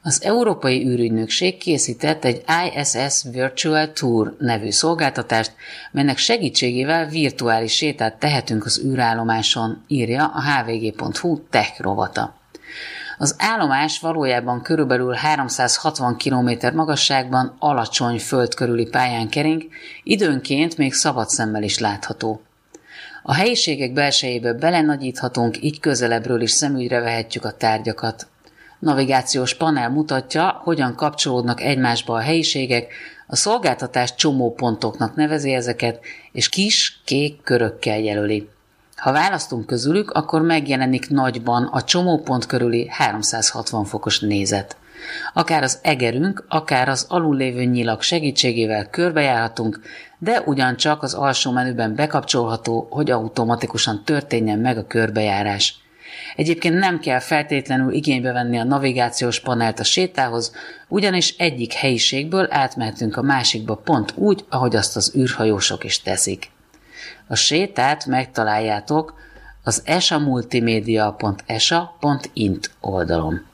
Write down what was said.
Az Európai űrügynökség készített egy ISS Virtual Tour nevű szolgáltatást, melynek segítségével virtuális sétát tehetünk az űrállomáson, írja a hvg.hu tech rovata. Az állomás valójában körülbelül 360 km magasságban alacsony föld körüli pályán kering, időnként még szabad szemmel is látható. A helyiségek belsejébe belenagyíthatunk, így közelebbről is szemügyre vehetjük a tárgyakat. Navigációs panel mutatja, hogyan kapcsolódnak egymásba a helyiségek, a szolgáltatás csomópontoknak nevezi ezeket, és kis, kék körökkel jelöli. Ha választunk közülük, akkor megjelenik nagyban a csomópont körüli 360 fokos nézet. Akár az egerünk, akár az alullévő nyilak segítségével körbejárhatunk, de ugyancsak az alsó menüben bekapcsolható, hogy automatikusan történjen meg a körbejárás. Egyébként nem kell feltétlenül igénybe venni a navigációs panelt a sétához, ugyanis egyik helyiségből átmehetünk a másikba pont úgy, ahogy azt az űrhajósok is teszik. A sétát megtaláljátok az esamultimedia.esa.int oldalon.